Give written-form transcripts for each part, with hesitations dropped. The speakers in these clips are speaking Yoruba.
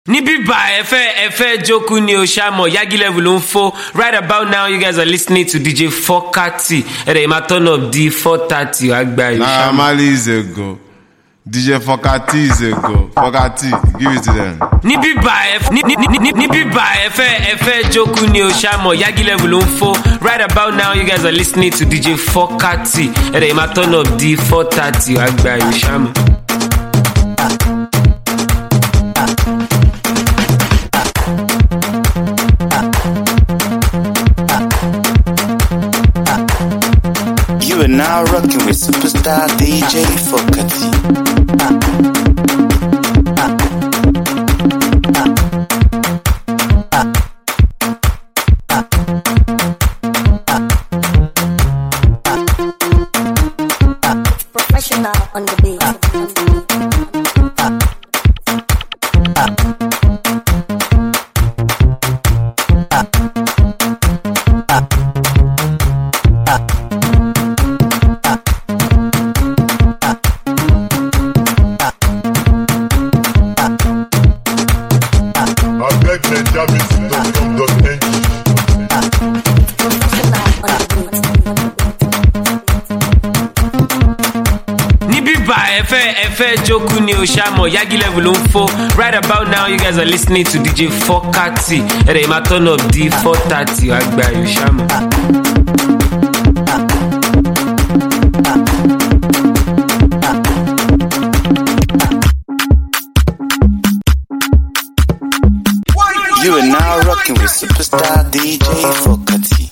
Nibiba Efe Joku ni Oshamo Yagi level ló ń fò. Right about now you guys are listening to DJ 430. Ede ma turn up D 430 agba Oshamo. Nah, Mali is a go. DJ 430 is a go. 430, give it to them. Nibiba Efe Joku ni Oshamo Yagi level ló ń fò. Right about now you guys are listening to DJ 430. Ede ma turn up D 430 agba Oshamo. You are now rocking with superstar DJ 430. Professional on the beat. Efe Joku ni Oshamo Yagi level ló ń fò. Right about now you guys are listening to DJ 430. Ede ma turn up D 430 agba Oshamo. You are now rocking with superstar DJ 430.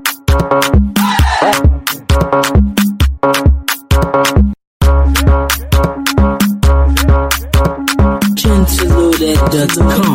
Gentleloaded.com.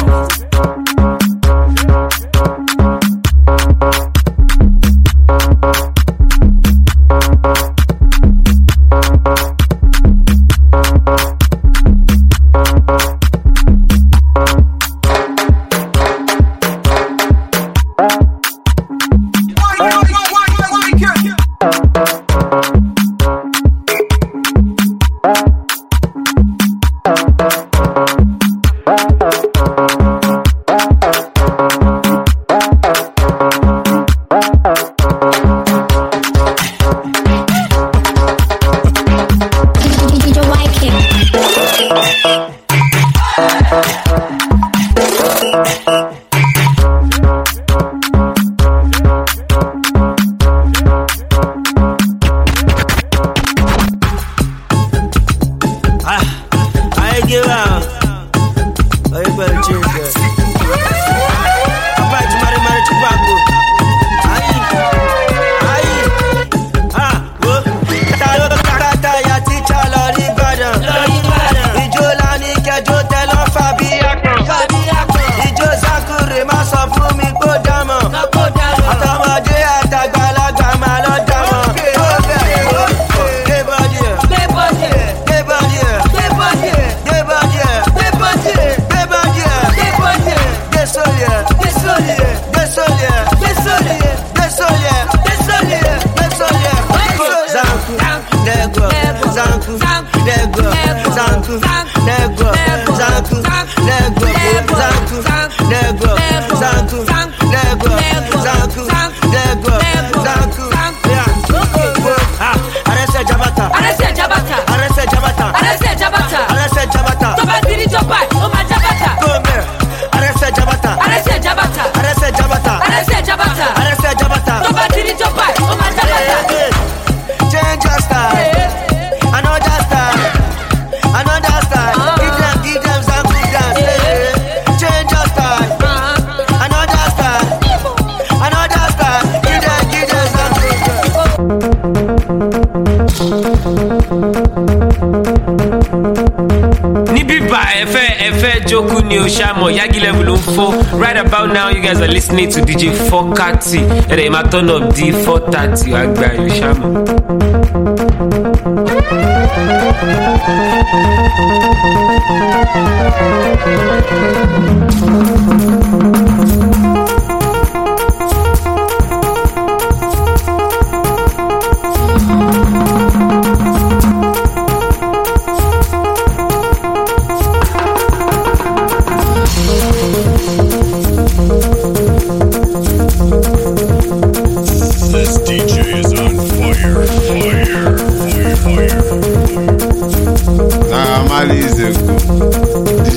Efe Joku ni Oshamo Yagi level ló ń fò. Right about now you guys are listening to DJ 430. Ede ma turn up D 430 agba Oshamo.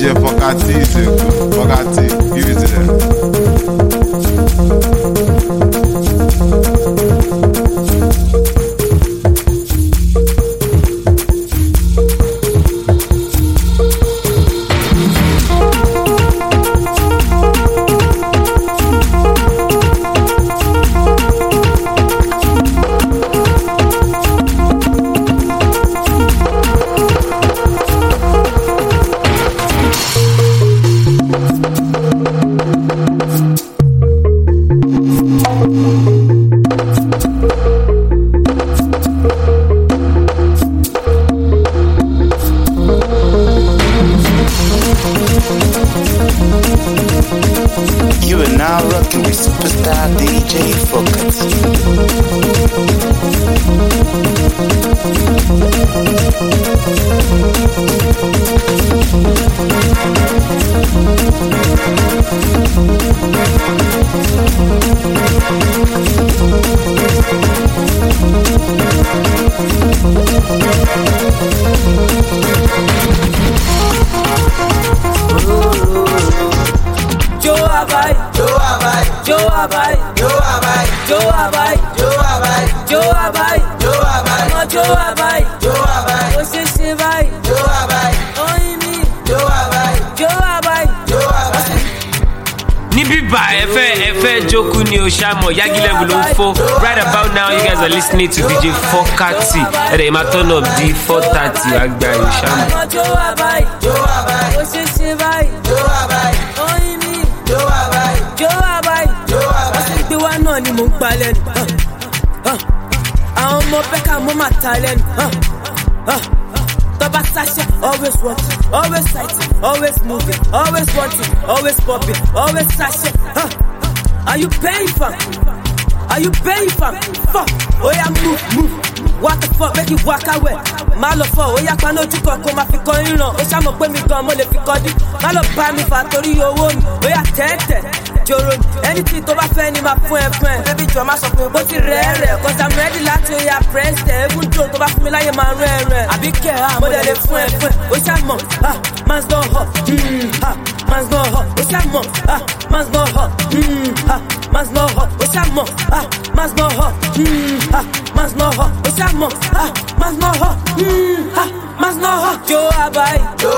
DJ Focati is a good. Focati, give it to them. You are now rocking with superstar DJ Focati. Joku ni Oshamo, Yagi level on 4. Right about now, you guys are listening to DJ Focati. And they might turn up D430. Agba Oshamo. Always watching, always sighting, always moving, always wanting, always popping, always sashing. Are you paying for? Are you paying for? Fuck. Oh yeah, move. What the fuck, make you walk away. Malo for, oh yeah, pano chuko koma fi koyin ran. O ṣamo pe mi gan mo le fi kodi. Malo ba mi fa tori owo mi. Oh yeah, tete. Joro, anything to ba fe ni ma fún ẹ. Baby jo ma sọ pé bó ti rere, cause I'm ready láti oh yeah, press the even though to ba fún mi láyé ma rere. Àbí ke mo de le fún ẹ. O ṣamo, man's go hot. Man's go hot. O ṣamo, man's go hot. Man's no hot. O ṣamo, man's no hot. Man's no hot. O ṣamo, man's no hot. Man's no hot. Joe Abai.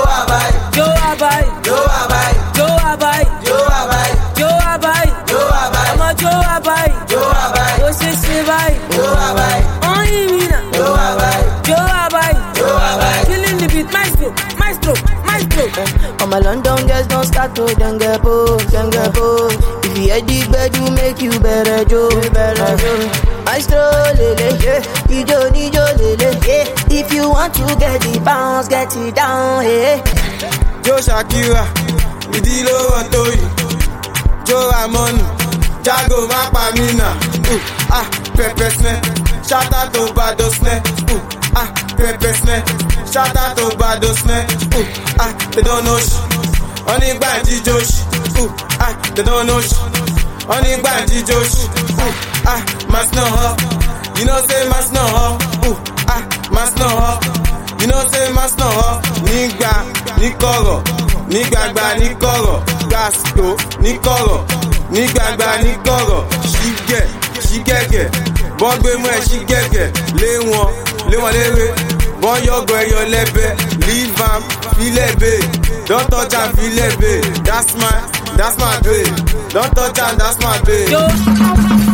I'm a Joe Abai. O ṣe ṣe báyìí. Oyin mi na. Joe Abai. Killing the beat, maestro. All my London girls don't start to then get bold. If you hear the bed, you make you better Joe. Maestro lele, nijo lele. If you want to get the bounce, get it down, hey. Joe Shakira, Idilo Antoyi, Joe Ramon, Jago Mapamina, Pepper Snare, shout out to Bado Snare, Pepper Snare, shout out to Bado Snare, they don't know shit, only Banji Josh, they don't know shit, only Banji Josh, Mas no ho, you know say Mas no ho, Mas no ho, you know say Mas no ho, Nikoro, Nigagba Nikoro, Gasto, Nikoro, Nigagba Nikoro, she get, Bogbe mwe she get, le won lewe, bon yo go yo lebe, leave am, filebe, don't touch am filebe, that's my babe, don't touch am, that's my babe.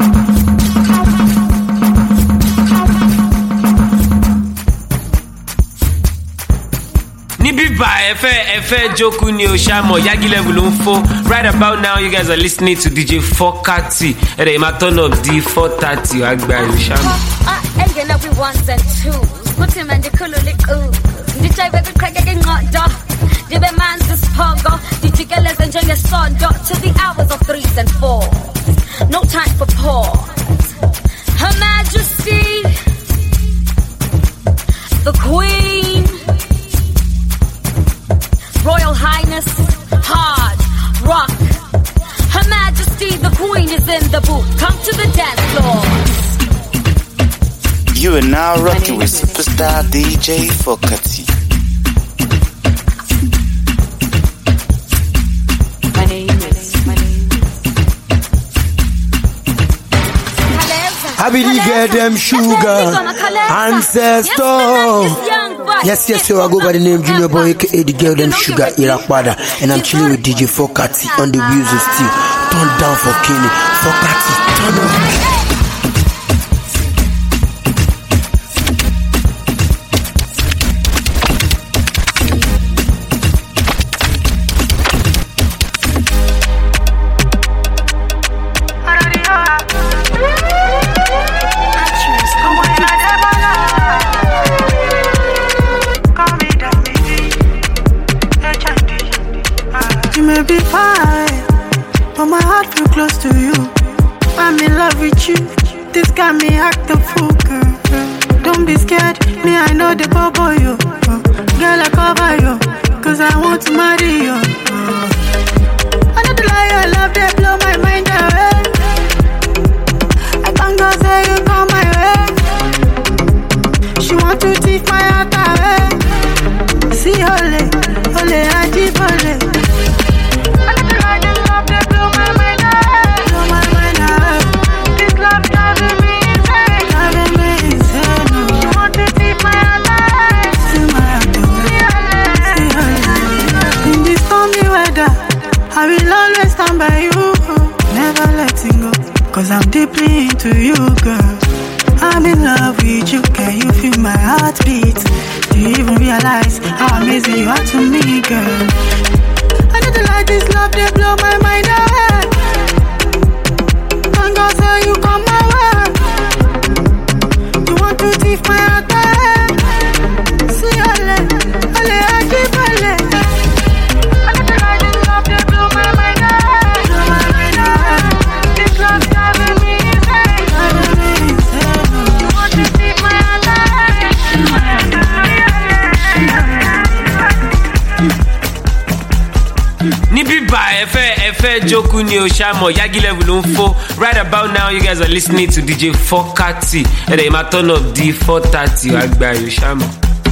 Efe Joku ni Oshamo, Yagi level on 4. Right about now, you guys are listening to DJ Focati. And they might turn up D430. Agba Oshamo. Again, every ones and twos. Put him and the color lick ooh. DJ baby crack again not da. The man's this pogo. DJ girls enjoy your son dot to the hours of 3s and 4s. No time for pause. Her Majesty, the Queen. Royal Highness, hard rock. Her Majesty, the Queen is in the booth. Come to the dance floor. You are now rocking with superstar DJ Focati. be the girl them sugar ancestor. Yes, so I go by the name Junior Boy, aka the girl them sugar Irapada, and I'm chilling with DJ Fokati on the wheels of steel. Turn down for Kenny. Fokati, turn up. Be fine, but my heart feel close to you. I'm in love with you. This got me act a fool, girl. Don't be scared, me I know the bubble you. Girl I cover you, cause I want to marry you. I know the lie, your love they blow my mind away. I can't go say you come my way. She want to take my heart away. See ole, ole aji ole. I will always stand by you, never letting go, cause I'm deeply into you, girl. I'm in love with you, can you feel my heartbeat? Do you even realize how amazing you are to me, girl? I know the light is love, they blow my mind away. Can't go so you come my way. You want to thief my heart away. See ole, ole, I keep ole. Joku ni Oshamo, Yagi level unfo. Right about now, you guys are listening to DJ Fokati. And they might turn up D430. Agba Oshamo.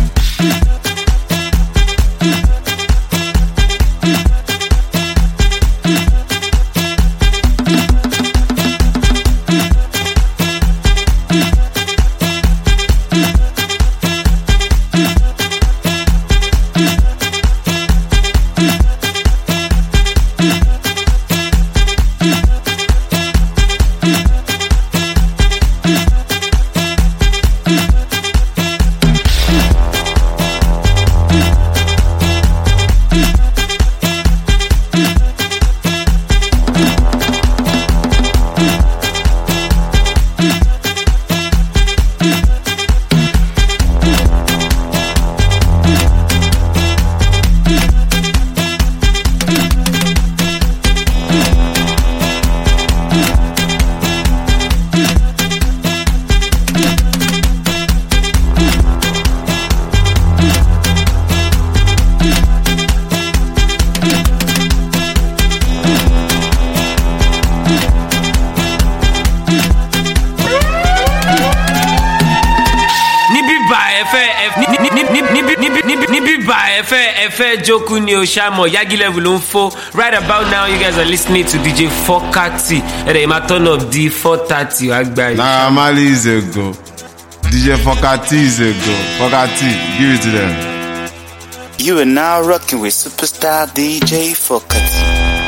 Joku ni Oshamo, Yagi level unfo. Right about now, you guys are listening to DJ Fokati. And they might turn up D430. Agba. Nah, Mali is a go. DJ Fokati is a go. Fokati, give it to them. You are now rocking with superstar DJ Fokati.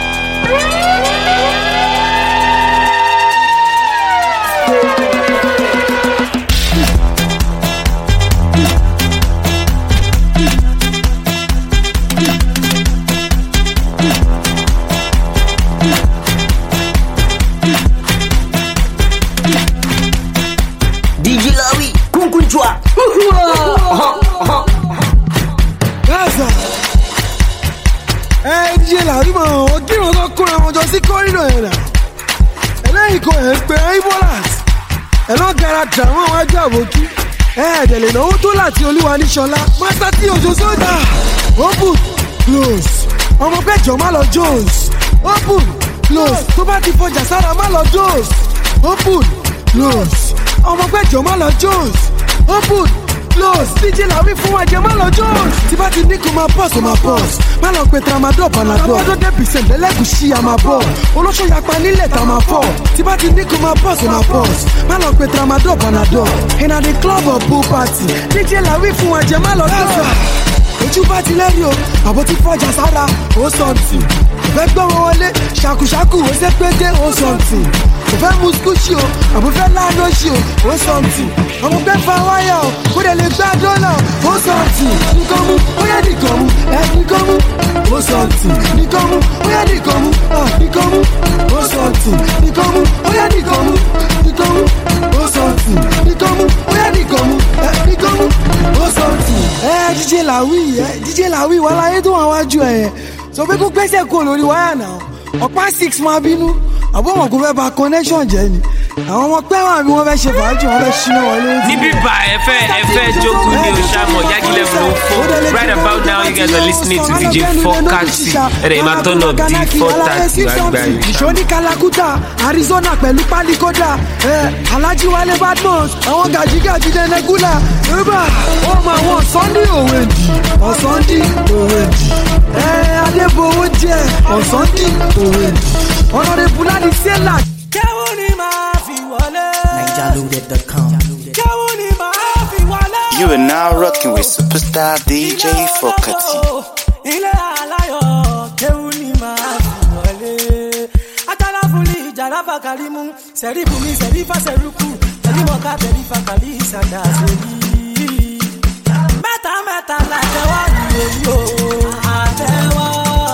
Drama wájú àbòkí ẹ̀ẹ́dẹ̀lẹ̀ náwó tó láti olúwa ní ṣọlá master tí òjò sódà open close ọmọ pẹ́jọ má lọ jones open close tó bá ti fọjà sára má lọ jones open close ọmọ pẹ́jọ má lọ jones open close. DJ Lawi fún wa jẹ má lọ Jones. Tí bá ti ní kó máa pause, má lọ pe tramadol panadol. Tramadol 10% lẹ́lẹ́gùsí àmà bọ̀. Olóṣù yapa nílẹ̀ tá máa fọ̀. Tí bá ti ní kó máa pause, má lọ pe tramadol panadol. In the club or pool party, DJ Lawi fún wa jẹ má lọ Jones. Ojú bá ti lẹ́rìí o, àbọ̀ ti fọjà sára, ó sọ̀tì. Ìfẹ́ gbọ́ wọn wọlé, ṣàkùṣàkù ó ṣe pété, ó sọ̀tì. Ìfẹ́ mú skúṣì o, àbúfẹ́ lánàá ṣì o, ó sọ̀tì. Ọmọ pẹ́ fa wáyà o, kó dẹ̀ lè gbá dọ́là, ó sọ̀tì. Nìkan mú, ó yẹ nìkan mú, nìkan mú, ó sọ̀tì. Nìkan mú, ó yẹ nìkan mú, nìkan mú, ó sọ̀tì. Nìkan mú, ó yẹ nìkan mú, nìkan mú, ó sọ̀tì. Nìkan mú, ó yẹ nìkan mú, nìkan mú, ó sọ̀tì. DJ Lawi wà láyé tó wà wájú ẹ̀ sọ pé kó gbẹ́sẹ̀ kó lórí wáyà náà ọ̀pá 6 máa bínú àbọ̀ wọn kò fẹ́ ba connection jẹ́ ni àwọn ọmọ pẹ́ wà bí wọ́n fẹ́ ṣe fàájì wọ́n fẹ́ ṣínà wọlé. níbí bá ẹfẹ́ jókòó ní Òṣàmọ̀ Yagi Level ló ń fò right about now you guys are listening to DJ Fokati ẹ̀rẹ̀ ìmá turn up D430 àgbáyé. ìṣòní Kalakuta Arizona pẹ̀lú pálíkódà Alhaji Wale Badmus àwọn gàjígàjí dẹ́nẹ́gúlà yorùbá ó máa wọ́n Sunday Òwèdì Adébówó jẹ́ Sunday Òwèdì ọ̀nàdé Bùládì Sẹ́là. Kẹ́wọ́ ni máa fi wọlé. NigerLoaded.com. Kẹ́wọ́ ni máa fi wọlé. You are now rocking with superstar DJ Fokati. Ilé aláyọ̀ kẹ́wọ́ ni máa fi wọlé. Akala fúnni ìjàrá bàkàrí mú. Sẹ̀rí bùnmi sẹ̀rí fàṣẹrùkù. Sẹ̀rí mọ̀ká sẹ̀rí fàkàrí ìsàdá sẹ̀rí. Mẹ́ta làtẹ̀wọ́ ìròyìn o. Àtẹ̀wọ́.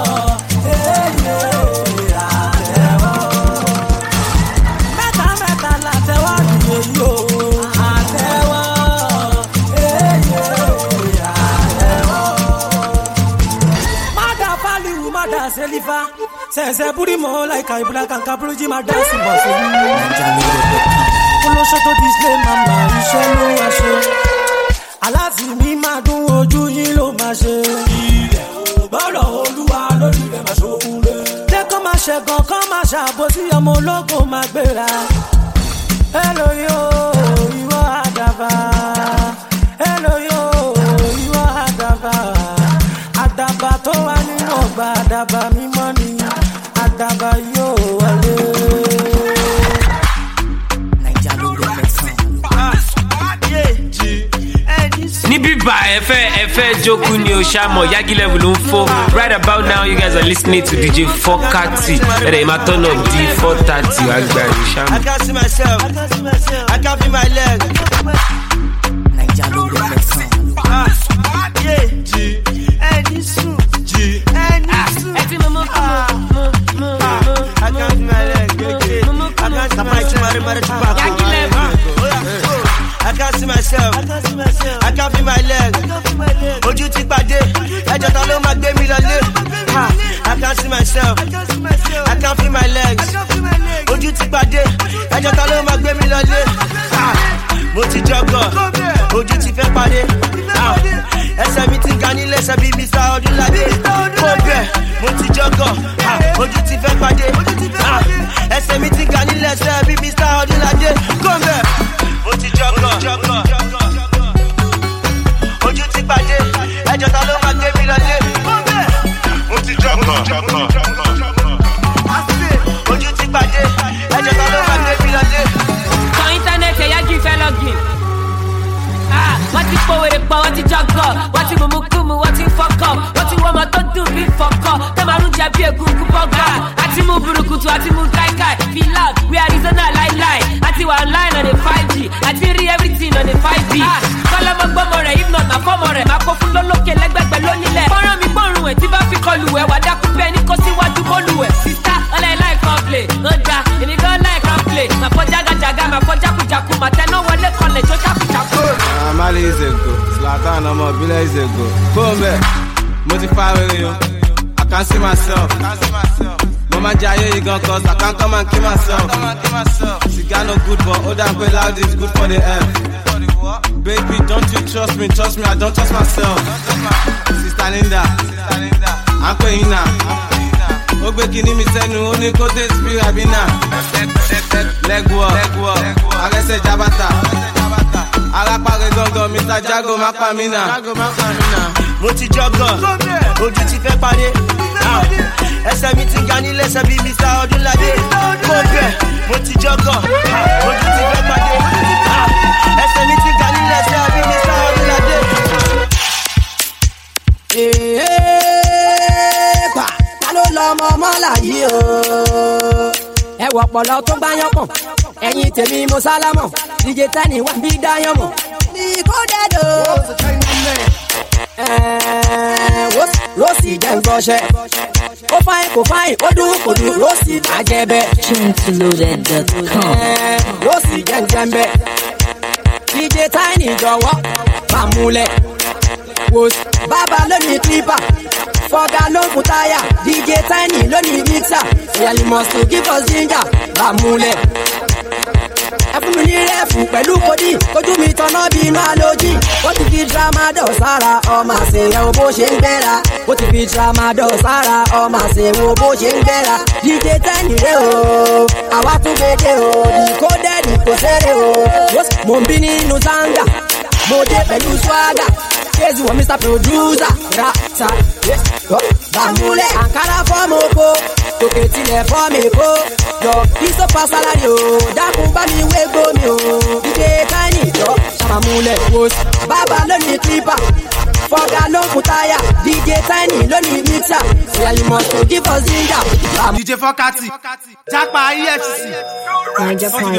Selifa, sense burimo like I black and kabruji madasi bosu. Follow shot to display mama, ishelo ashe. Alazi mi madun ojú yín ló máa ṣe. Ire o bọ́lọ̀ Olúwa lórí rẹ̀ máa ṣokúnlé. Jẹ́ kó máa ṣẹ̀gàn kó máa ṣàbòsí ọmọ ológun máa gbéra. Hello yo, ìwọ àdàbà. Hello yo, ìwọ àdàbà. Àdàbà tó wà nínú ọgbà àdàbà mímọ́ ni àdàbà yóò wọlé. níbí bá ẹfẹ́ jókòó ní Òṣàmọ̀ Yagi Level ló ń fò right about now you guys are listening to DJ Fokati ẹ̀rẹ̀ ìmá turn up D430 àgbáyé Òṣàmọ̀. I can't see myself, I can't feel my leg. NigerLoaded.com. I can't see myself, I can't feel my leg. Ojú ti pàdé, ẹjọ́ ta ló máa gbé mi lọlé. I can't see myself, I can't feel my legs. Ojú ti pàdé, ẹjọ́ ta ló máa gbé mi lọlé. Mo ti jọgọ̀, ojú ti fẹ́ pàdé. Ẹsẹ̀ mi ti ga nílé ẹsẹ̀ bíi Mr. Ọdúnládé. Mo bẹ̀, mo ti jọgọ̀, ojú ti fẹ́ pàdé. Ẹsẹ̀ mi ti ga nílé ẹsẹ̀ bíi Mr. Ọdúnládé. Mo bẹ̀, mo ti jọgọ̀, ojú ti pàdé. Ẹjọ́ ta ló máa gbé mi lọlé. Mo ti jọgọ̀, ojú ti pàdé. Ẹjọ́ ta ló máa gbé mi lọlé. Kọ íńtánẹ́ẹ̀tì ẹ̀yà jù ìfẹ́ lọ́gìn. Wọ́n ti pòwèrè pọ̀, wọ́n ti jọgọ̀, wọ́n ti mùmú kùmù, wọ́n ti fọ́kọ̀, wọ́n ti wọ́n ọmọ tó dùn bí fọ́kọ̀, tó máa ń jẹ bí egungun bọ́gà. Àti mú burúkutu, àti mú káíkáí, be loud, we Arizona láíláí. Àti wà online on a 5G, àti rí everything on a 5B. Kọ́lọ́mọ gbọ́mọ rẹ̀, if not na fọ́mọ rẹ̀, máa kó fún lólókè lẹ́gbẹ̀gbẹ̀ lónílẹ̀. Fọ́nrán mi gbọ́rùn ẹ̀ tí bá fi kọlù ẹ̀, wà dákú bẹ́ẹ̀ ní kó síwájú mọ́lù ẹ̀. Sista, ọlẹ́ láì kan play, ó da, èmi gan láì kan play. Màá fọ́ jágajàga, màá fọ́ jákujàku, màá tẹná wọlé kanlẹ̀ tó jákujàku. Mali is a go, Zlatan ọmọ Bílẹ̀ is a go. Kóńbẹ̀, mo ti fa wẹ̀rẹ̀ yo, I can't see myself. Mo máa jẹ ayé yìí gan cause I can't come and kill myself. Cigar no good but hold on pay loud is good for the health. Baby don't you trust me, I don't trust myself. Sister Linda, à ń pè yín náà. Ó gbé kíní mi sẹ́nu, ó ní kó tẹ̀ sí Rabina. Leg work, arẹ́sẹ̀ jábàtà. arápárẹ̀ gangan Mr. Jago Mapamina. Mo ti jọgọ̀, ojú ti fẹ́ parí. Ẹsẹ̀ mi ti ga ní lẹ́sẹ̀ bí Mr. Ọdúnládé. Mo bẹ̀, mo ti jọgọ̀, ojú ti fẹ́ parí. Ẹsẹ̀ mi ti ga ní lẹ́sẹ̀ bí Mr. Ọdúnládé. Ta ló lọ ọmọ ọmọlá yìí o? Ẹ wọ ọpọlọ tó gbáyán pọ̀, ẹ̀yin tèmi mo sálámọ̀, DJ Tiny wà bí dáyán mọ̀. Ní kó dẹ́dọ̀. Rosi jẹ́ nǹkanṣẹ́. Ó fáyín kò fáyín, ó dún kò dún, Rosi máa jẹ bẹ́ẹ̀. Gentleloaded.com. Rosi jẹ́ nǹkanbẹ́. DJ Tiny jọ̀wọ́ máa múlẹ̀. Bàbá lónìí clipper, Fọ́gá ló ń fún táyà, DJ Tiny lónìí mixer. Ìyá you must to give us ginger, máa múlẹ̀. Ẹ fún mi ní rẹ́ẹ̀fù pẹ̀lú kòdì, kojú mi tọ́nà bí inú àlòjì. Ó ti fi tramadol sára, ọmọ àṣeyẹ̀wò bó ṣe ń gbéra. Ó ti fi tramadol sára, ọmọ àṣeyẹ̀wò bó ṣe ń gbéra. DJ Tiny rè o, àwa tún gbèdé o, decoded kò sẹ́rẹ̀ o. Mo ń bí nínú zanga, mo dé pẹ̀lú swagger. Kézù wọ Mr. Producer, rata, bàmúlẹ̀. Àǹkárá fọ́ọ̀mù oko, tòkè tilẹ̀ fọ́ọ̀mù èkó. Jọ Kristo pa sálárì o, dákun bá mi wé gbómi o. DJ Tiny jọ ṣàmàmúlẹ̀ wos. Bàbá lónìí clipper, Fọ́gá ló ń fún táyà. DJ Tiny lónìí mixer. Ìyá you must to give us ginger. DJ Fokati, Jápa EFCC. NigerPrize.com.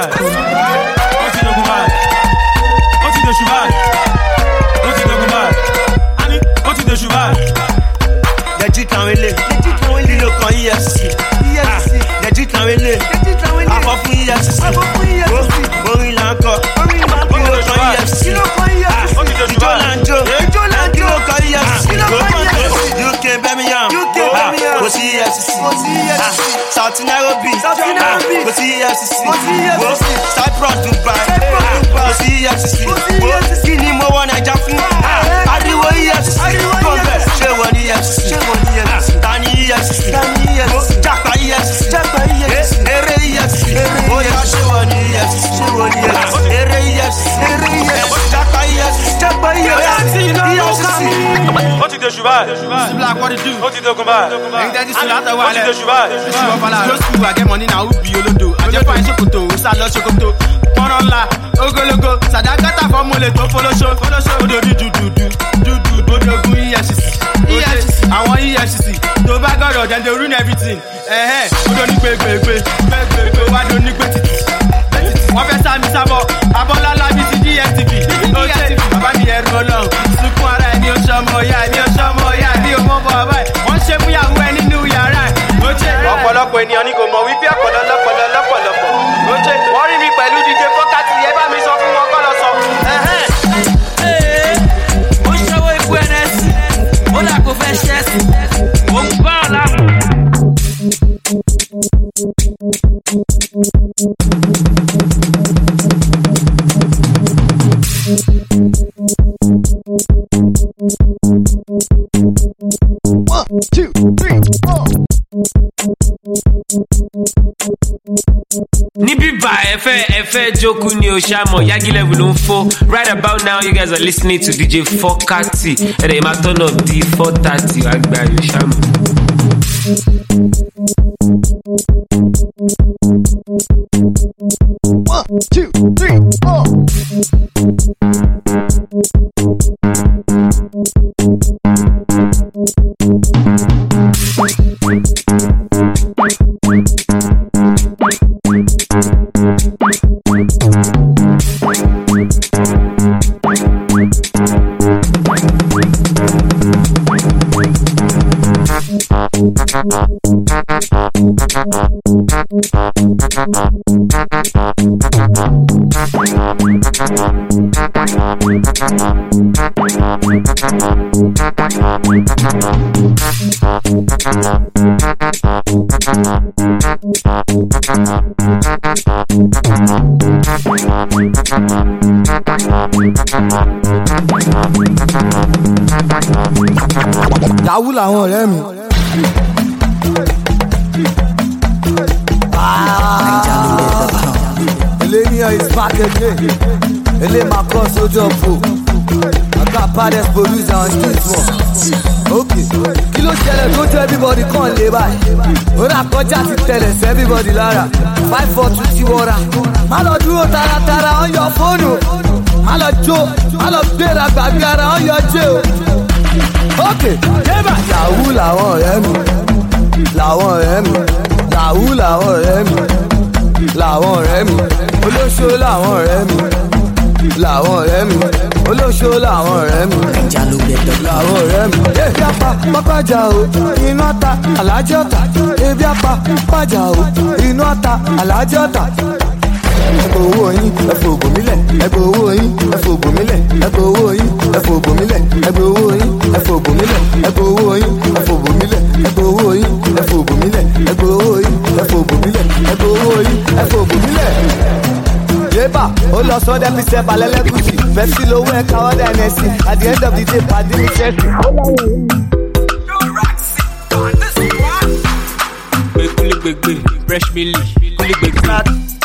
Legit kan wele, lílo kan EFCC. Legit kan wele, afọ fún EFCC. Orin là ń kọ, lílo kan EFCC. Ìjọ là ń jó, lílo kan EFCC. UK Birmingham, kò sí EFCC. South Nairobi, kò sí EFCC. Cyprus Dubai, kò sí EFCC. Kí ni mo wọ Naija fún? Ariwo EFCC, kọ́ńbẹ̀ ṣé wọ́n ní EFCC? Tani EFCC, Jápa EFCC, eré EFCC, bóyá ṣé wọ́n ní EFCC? Eré EFCC, Jápa EFCC, EFCC. Ó ti dé ṣùgbọ́n. Black what it do? Ó ti dé ogun báyìí. Ẹyin tẹ́tí sí látọwọ́ Ó ti dé ṣùgbọ́n. Ṣùgbọ́n fọlá. Ló sùn wà gẹ́mọ̀ nínú àwọn òbí olódo. Àjẹpọ̀ àìṣe kòtò, ó sá lọ ṣòkòtò. Pọ́nrọ́ ńlá, ogologo, sàdákátà fọ́múlẹ̀ tó fọlọ́ṣọ́. Odò ní dúdúdú, odògùn EFCC. Àwọn EFCC tó bá gọ̀rọ̀ dem dey ruin everything. Odò ní gbégbégbé, wá dò ní gbé títì. Wọ́n fẹ́ sá mi sábọ̀, abọ́lálá bíi ti DSTV. Bàbá mi ẹ̀rù ọlọ́run, sunkún ara ẹni ó ṣọmọ ọ̀yá ẹni ó ṣọmọ ọ̀yá ẹni ó mọ̀ bọ̀ ọ̀bá ẹ̀. Wọ́n ṣe fúyàwó ẹ nínú yàrá ẹ̀. Ọ̀pọ̀lọpọ̀ ènìyàn ni kò mọ̀ wípé lọ́pọ̀lọpọ̀. Wọ́n rí mi pẹ̀lú DJ Fokati, ẹ bá mi sọ fún wọn kọ́ lọ sọ. Ó ṣọwọ́ ikú ẹnẹ́sì, ó là kó fẹ́ ṣẹ́sì, ó ń gbọ́ ọ̀la. Níbí bá ẹ̀fẹ́ jókòó ni o ṣàmọ̀ Yagi level ló ń fọ́. Right about now you guys are listening to DJ Fokati. Ẹ̀rẹ̀ máa turn up di 4:30 àgbà yóò ṣàmọ̀. 1, 2, 3, 4. Dàwú làwọn ọ̀rẹ́ mi. Eléyìí is back again. Ele ma cause ojo po. I got baddest producer on this one. Okay. Kí ló ṣẹlẹ̀ tó jẹ́ everybody kan lè báyìí. Ó rà kọjá ti tẹ̀lẹ̀ sí everybody lára. 5-4-2 ti wọra. Má lọ dúró taratara on your phone o. Má lọ jó, má lọ gbéra gbàgbára on your jé o. Okay. Débà. Yahoo làwọn ọ̀rẹ́ mi. Làwọn ọ̀rẹ́ mi. Yahoo làwọn ọ̀rẹ́ mi. Làwọn ọ̀rẹ́ mi. Olóṣó làwọn ọ̀rẹ́ mi. Làwọn ọ̀rẹ́ mi. Olóṣó làwọn ọ̀rẹ́ mi. Làwọn ọ̀rẹ́ mi. Ebi apá pápájà o, iná ta alájọ́ ta. Ebi apá pápájà o, iná ta alájọ́ ta. Ẹ̀fọ́ owó yín, ẹ̀fọ́ ògùn mílẹ̀. Ẹ̀fọ́ owó yín, ẹ̀fọ́ ògùn mílẹ̀. Ẹ̀fọ́ owó yín, ẹ̀fọ́ ògùn mílẹ̀. Ẹ̀fọ́ owó yín, ẹ̀fọ́ ògùn mílẹ̀. Ẹ̀fọ́ owó yín, ẹ̀fọ́ ògùn mílẹ̀. Ẹ̀fọ́ owó yín, ẹ̀fọ́ ògùn mílẹ̀. Ẹ̀fọ́ owó yín, ẹ̀fọ́ ògùn mílẹ̀. Ẹ̀fọ́ owó yín, ẹ̀fọ́ ògùn mílẹ̀. Yébà, ó lọ sọ́dẹ̀ fi ṣẹ́ balẹ̀ lẹ́gùsì. Pepsi lówó ẹ̀ka ọ̀dà ẹ̀nẹ́sì. At the end of the day, pàdé mi ṣẹ́kì. Gbẹ̀gbẹ̀ fresh milk gbẹ̀gbẹ̀.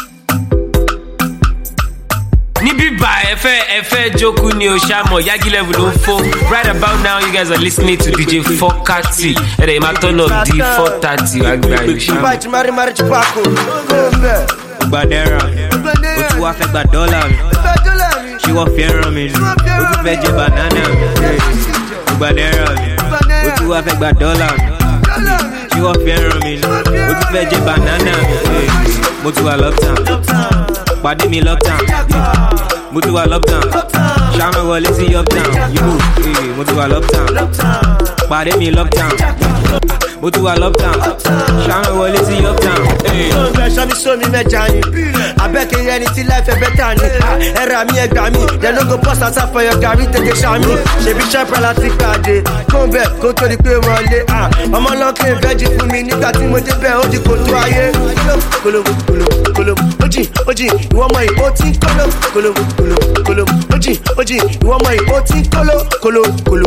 Níbí bá ẹ̀fẹ́ jókòó ni o ṣàmọ̀ Yagi level ló ń fọ́. Right about now you guys are listening to DJ Fokati. Ẹ̀rẹ̀ ìmá turn up di 4:30 àgbà yóò ṣàmọ̀. Gba náírà o tún wá fẹ́ gba dọ́là mi ṣé wọ́n fẹ́ràn mi ni o tún fẹ́ jẹ banana mi. Gba náírà mi o tún wá fẹ́ gba dọ́là mi ṣé wọ́n fẹ́ràn mi ni o tún fẹ́ jẹ banana mi. Mo ti wà lockdown pàdé mi lockdown mo ti wà lockdown ṣáná wọlé sí uptown yìí mo ti wà lockdown pàdé mi lockdown mo ti wà lockdown ṣáná wọlé sí uptown. Ṣọ́ mi sómi mẹ́ja ni abẹ́kẹ̀yẹ ẹni tí láìfẹ́ bẹ́tà ni ẹ̀rà mi ẹgbà mi dem no go post asa for your garri tètè ṣàmì ṣèbí ṣẹ́pẹ́ láti pàdé kóńbẹ̀ kó tó di pé wọ́n lé ọmọ náà kí n vẹ́jì fún mi nígbà tí mo débẹ̀ ó di kòtò ayé. Kolo ojì ìwọ ọmọ ìbò tí ń kolo ojì ìwọ ọmọ ìbò tí ń kolo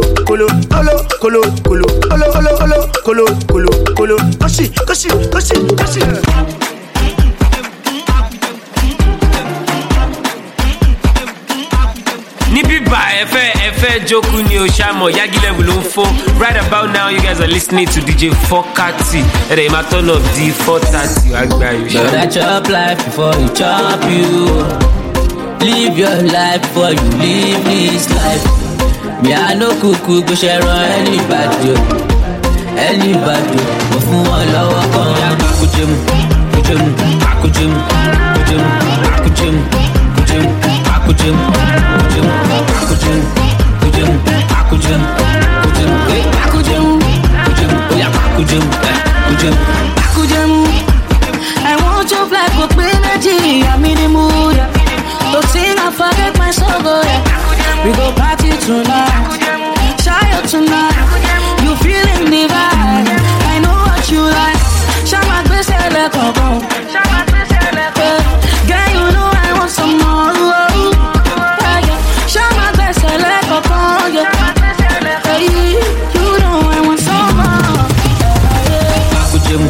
kóṣì. Níbí bá ẹ̀fẹ́ jókòó ni o ṣàmọ̀ Yagi level ló ń fọ́. Right about now you guys are listening to DJ Fokati. Ẹ̀rẹ̀ ìmá turn up di 4:30 àgbà yóò ṣàmọ̀. Better chop life before you chop you. Live your life before you live this life. Me I no kuku go share on anybody o. Anybody mo fún wọn lọ́wọ́ kan. Akujemu. I want your black with energy. I'm in the mood. Don't sing, I forget my sorrow. We go party tonight, shy up tonight. You feeling the vibe? I know what you like. Shama gbèsè lẹ́kọ̀ọ̀kan. Girl, you know I want some more. Shama gbèsè lẹ́kọ̀ọ̀kan. You know I want some more. Akujemu.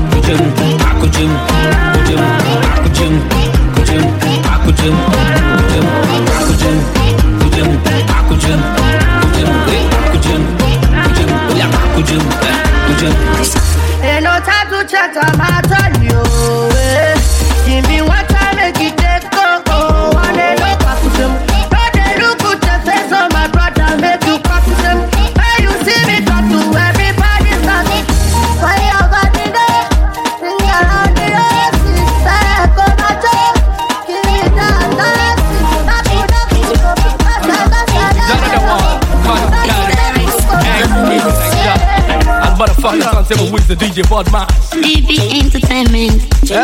Ain't no time to chat, I'm out on you. Give me one time, make it take go. One day, look back to them. But they look at the face of my brother, make you back to them. When you see me talk to everybody's happy. Why you got me there? Sing around the rest. Say, come on, give me that dance. Motherfucker, can't tell me who's the DJ Bodman. DB Entertainment.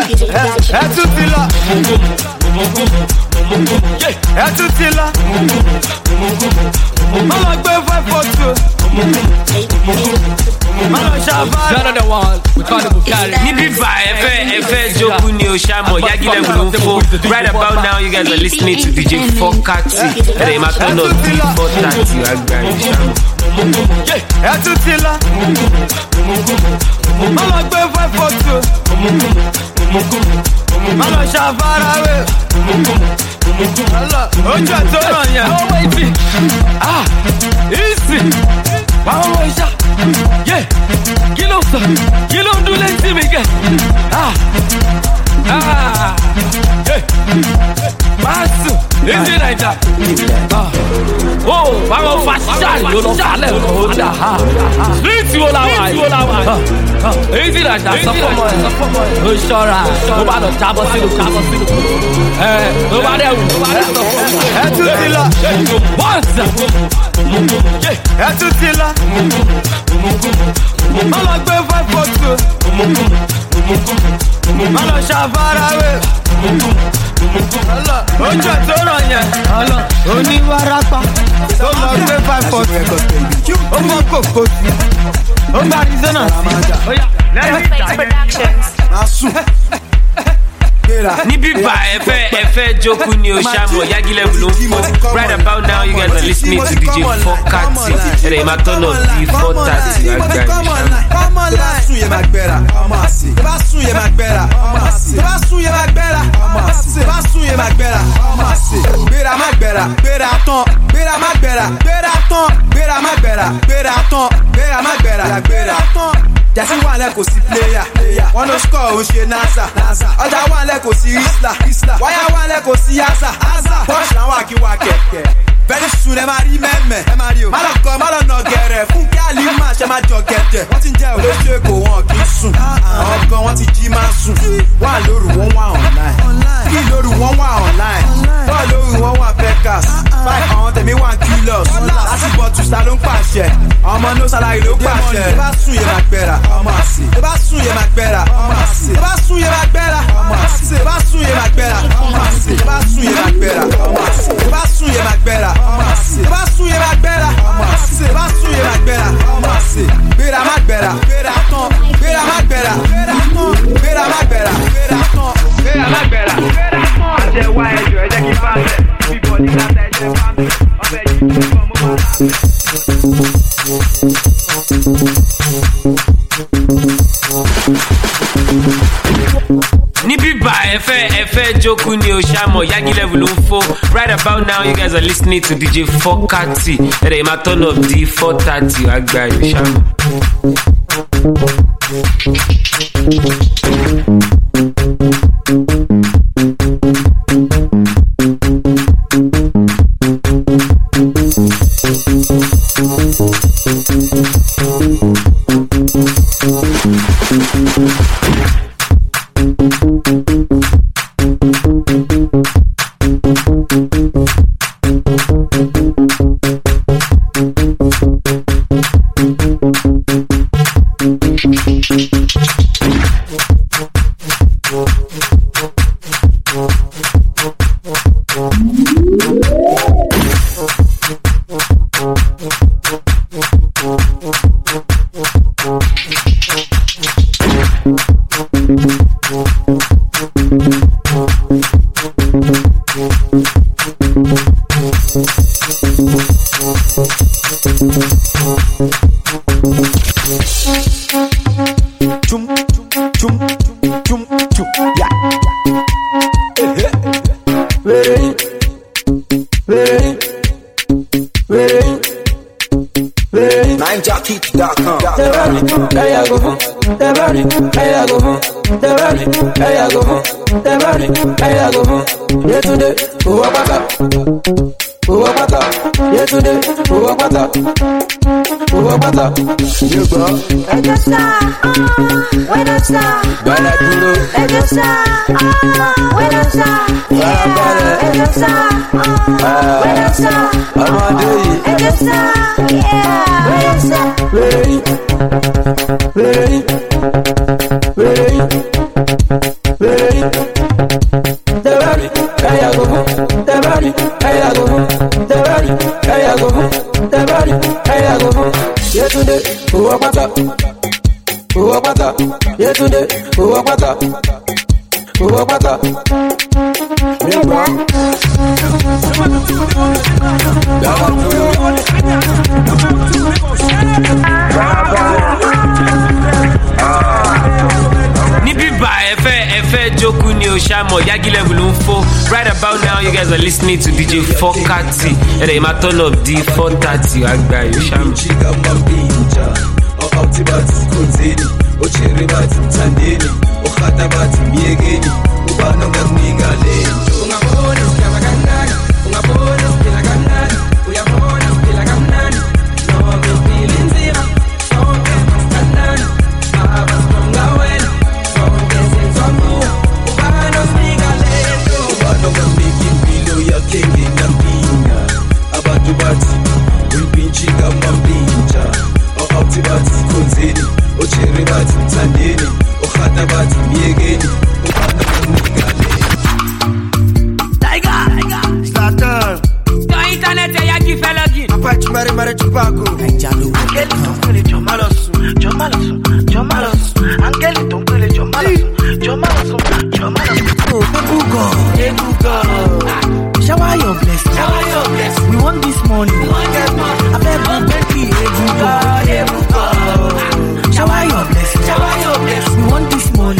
Níbí bá ẹ̀fẹ́ jókòó ni o ṣàmọ̀ Yagi level ló ń fọ́. Right about now you guys are listening to DJ Fokati. Ẹ̀rẹ̀ ìmá turn up di 4:30 àgbà yóò ṣàmọ̀. Mama gbé 542. Mama ṣàfarawé. Ojú ẹ̀ tó ràn yẹn. Ọwọ́ ìtì. Easy. Wàá wọ ìṣá. Yé. Kí ló sọ? Kí ló ń dún létí mi kẹ̀? Máàsù. Easy Naija. Báwo fa ṣáà ló lọ sálẹ̀ kó dà? Street wo la wà yìí? Easy Naija sọ fọmọ ẹ̀. O ṣọ́ra. O bá lọ jábọ́ sínú jábọ́ sínú. O bá dẹ̀ wù. Ẹ tún ti lọ. Bọ́ọ̀sì. Ẹ tún ti lọ. Má lọ gbé 542. Má lọ ṣàfarawé. Ojú ẹ̀ tó ràn yẹn. Oníwárapá tó lọ gbé 542. Ó mọ kòkó sí. Ó gba Arizona sí. Lẹ́yìn ìjà yẹn. Máa sùn. Níbí bá ẹ̀fẹ́ jókòó ni o ṣàmọ̀ Yagi level ló ń fọ́. Right about now you guys are listening to DJ Fokati. Ẹ̀rẹ̀ ìmá tọ́nà di 4:30 àgbà ìṣàmọ̀. Tó bá sùn yẹn máa gbẹ́ra. Tó bá sùn yẹn máa gbẹ́ra. Tó bá sùn yẹn máa gbẹ́ra. Tó bá sùn yẹn máa gbẹ́ra. Gbéra má gbẹ́ra. Gbéra tán. Gbéra má gbẹ́ra. Gbéra tán. Gbéra má gbẹ́ra. Gbéra tán. Gbéra má gbẹ́ra. Gbéra tán. Jẹ́sí wà lẹ́ kò sí pléyà. Wọ́n ló score ó ṣe NASA. Ọjà wà lẹ́ kò sí Isla. Wáyà wà lẹ́ kò sí Yaza. Bọ́ọ̀ṣì àwọn àkíwá kẹ̀kẹ́. Bẹ́ẹ̀ni sùn ẹ máa rí mẹ́mẹ́. Má lọ kọ́ má lọ nà gẹ̀rẹ̀. Fún kí àlè máa ṣe máa jọ gẹ̀dẹ̀. Wọ́n ti ń jẹ́ olóṣèkò wọn kì í sùn. Àwọn kan wọ́n ti jí máa sùn. Wà lóru wọ́n wà online. Kí lóru wọ́n wà online. Bọ́ọ̀ lóru wọ́n wà Pecas. Báyìí àwọn tẹ̀mí wà Kilos. Lásìkò tùsà ló ń pàṣẹ. Ọmọ no salary ló pàṣẹ. Tó bá sùn yẹn máa gbẹ́ra. Tó bá sùn yẹn máa gbẹ́ra. Tó bá sùn yẹn máa gbẹ́ra. Tó bá sùn yẹn máa gbẹ́ra. Tó bá sùn yẹn máa gbẹ́ra. Tó bá sùn yẹn máa gbẹ́ra. Tó bá sùn yẹn máa gbẹ́ra. Tó bá sùn yẹn máa gbẹ́ra. Gbéra má gbẹ́ra. Gbéra tán. Gbéra má gbẹ́ra. Gbéra má gbẹ́ra. Gbéra tán. Gbéra má gbẹ́ra. Àṣẹ wa ẹjọ́ ẹ jẹ́ kí n bá bẹ̀. Bíbọ̀ ní láti ẹ̀jẹ̀ bá bẹ̀. Ọbẹ̀ yìí kò fọ́ mọ́ wá. Níbí bá ẹ̀fẹ́ jókòó ni o ṣàmọ̀ Yagi level ló ń fọ́. Right about now you guys are listening to DJ Fokati. Ẹ̀rẹ̀ ìmá tọ́nà di 4:30 àgbà ìṣàmọ̀. Níbí bá ẹ̀fẹ́ jókòó ni o Oshamo, Yagi level info. Right about now, you guys are listening to DJ Fokati. And they might turn up D430. Agba Oshamo. Shower your blessing. We want this money. I beg you, shower your blessing. We want this money.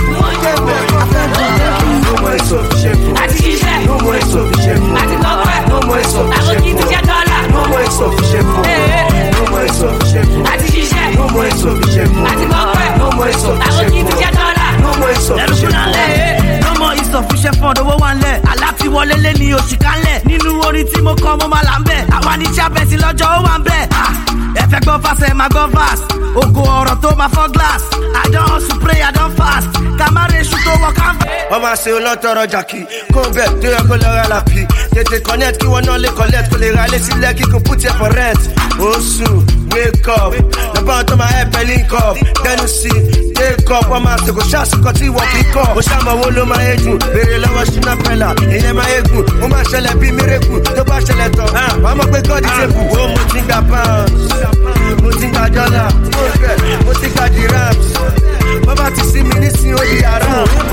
No more insufficient. No more insufficient. No more insufficient. No more insufficient. No more insufficient. No more insufficient. No more insufficient. No more insufficient. No more insufficient for the one leg. Alati wọlé lé ní oṣù kanlẹ̀. Nínú orin tí mo kọ mo máa là ń bẹ̀. Àwa ní chairperson lọ́jọ́ ó wà ń bẹ̀. Ẹ fẹ́ gbọ́ fast ẹ máa gbọ́ fast. Ògo ọ̀rọ̀ tó máa fọ́ glass. I don hustle pray I don fast. Kàmáre èṣù tó wọ canvas. Wọ́n máa ṣe olótọ́rọ̀ jàkì. Kó bẹ̀ tó yẹ kó lọ ra làpì. Tètè connect kí wọ́n náà lè collect. Kó lè ra ilé sílẹ̀ kí kò put it for rent. Oṣù wake up. Lọ́bàá tó máa help ẹ link up. Dẹ́nu sí take up. Wọ́n máa ṣèkò ṣàṣùkọ tí wọ́n fi kọ́. Ó ṣàmọ̀wó ló máa yé jù. Bèrè lọ́wọ́ ṣínà pẹ̀lá. Ìyẹn máa yé gùn. Ó máa ṣẹlẹ̀ bí miracle. Tó bá ṣẹlẹ̀ tán. Wọ́n mọ̀ pé God is able. Ó mo ti gba pounds. Mo ti gba dollar. Mo ti gba dirhams. Wọ́n bá ti sí mi nísìnyí ó di yàrá.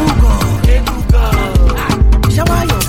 Shower your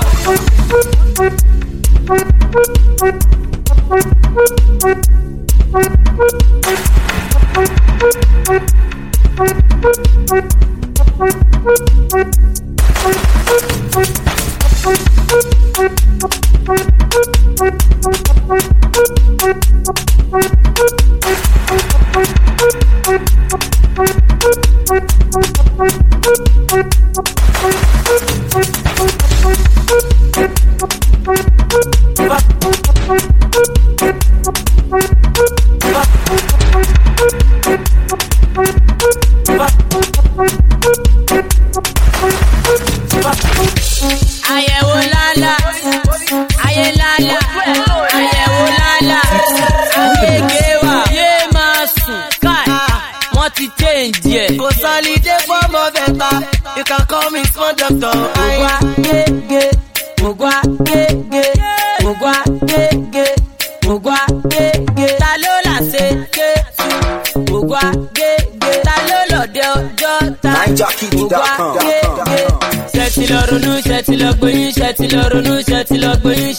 you can call me small doctor. Talola se ke ogwa talolo de ojota. Ṣẹ̀tì lọ ronú, ṣẹ̀tì lọ gbóyún, ṣẹ̀tì lọ ronú, ṣẹ̀tì lọ gbóyún,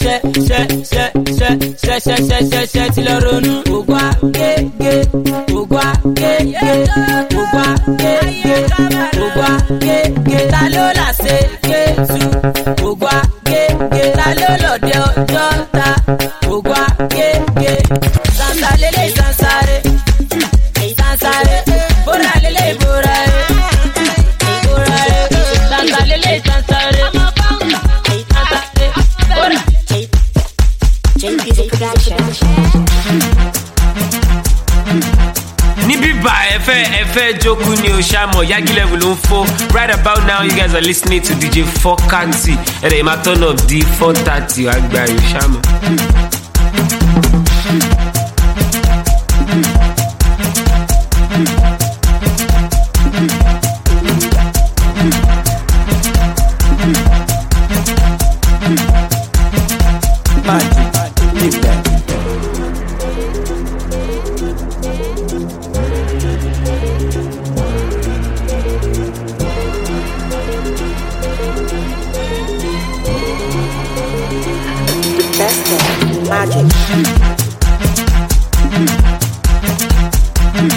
ṣẹ̀tì lọ ronú. Ogwa gege, ogwa gege, ogwa gege, ogwa gege. Talola se ke tu, ogwa gege, talolo de ojota. Ogwa gege, sansa lele sansare, sansare, bora lele bora. Efe Joku ni Oshamo, Yagi level info. Right about now, you guys are listening to DJ Fokati. And they might turn up D430. Agba Oshamo.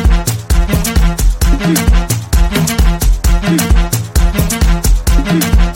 Magic.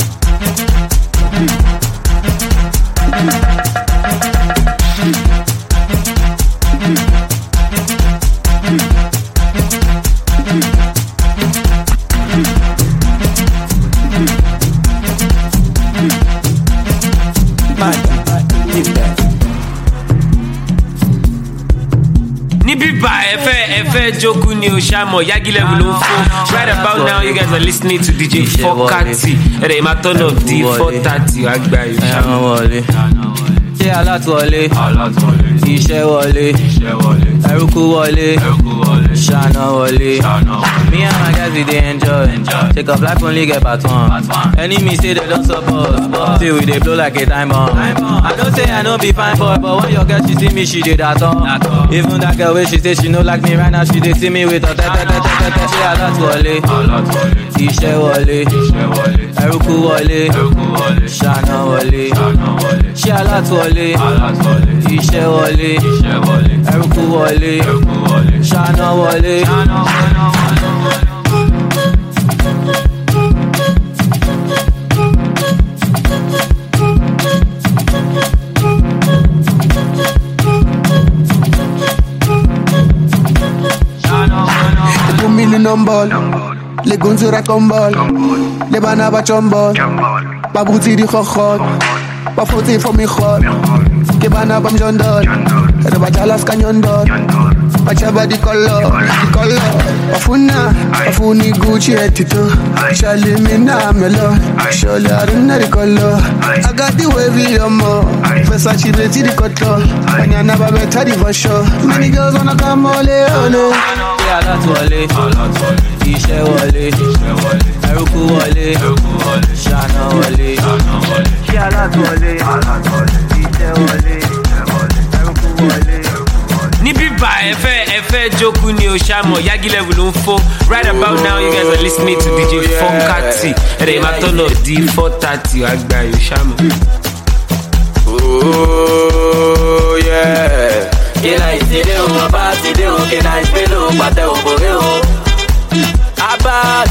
fẹ́ jókòó ni o ṣàmọ̀ Yagi level ló ń fún. Right about now you guys are listening to DJ Fokati. Ẹ̀rẹ̀ ìmá turn up di 4:30 àgbà yìí ṣàmọ̀. Ṣé alátúwọlé? Iṣẹ́ wọlé. Ẹrúkú wọlé. Ṣáná wọlé. Me and my guys we dey enjoy. Take off life only get part one. Enemy say they don't support. Till we dey blow like a time bomb. I don't say I no be fine boy, but when your girl she see me she dey that on. Even that girl wey she say she no like me right now she dey see me with her tẹ́tẹ́tẹ́tẹ́tẹ́. Ṣé alátúwọlé? Iṣẹ́ wọlé. Ẹrúkú wọlé. Ṣáná wọlé. Ṣé alátúwọlé? Iṣẹ́ wọlé. Ẹrúkú wọlé. Ṣáná wọlé. Ball, les gonzora con ball, les banaba chombol, pas bouti di khokhot, pas fauté for mi khot, que banaba mjondol, et ba jalas kanyondol, pas chaba di color, pas funi Gucci etito, chale mina melo, chole arina di color, I got the wavy more, Versace beti di cotton, anyana ba beta di vasho, many girls wanna come ole ole. Alátúwọlé, iṣẹ́ wọlé, ẹrúkú wọlé, ṣáná wọlé. Ṣé alátúwọlé, iṣẹ́ wọlé, ẹrúkú wọlé. Níbí bá ẹ fẹ́ jókòó ni o ṣàmọ̀ Yagi level ló ń fún. Right about now you guys are listening to DJ Fokati. Ẹ̀rẹ̀ ìmá turn up di 4:30 àgbà yìí ṣàmọ̀. Oh yeah. Kena iside o, ọba ti de o, kena ìpele o, pàtẹ òbòrè o. Abad,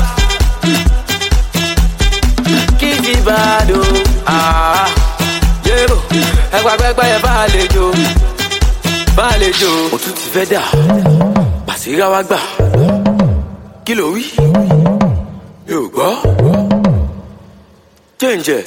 kí fi bad o. Yébò, ẹgbàgbẹ́gbẹ́ yẹ bá àlejò. Òtún ti fẹ́ dà, Bàṣírá wá gbà. Kí ló wí? Mi ò gbọ́. Jẹ́ǹjẹ̀.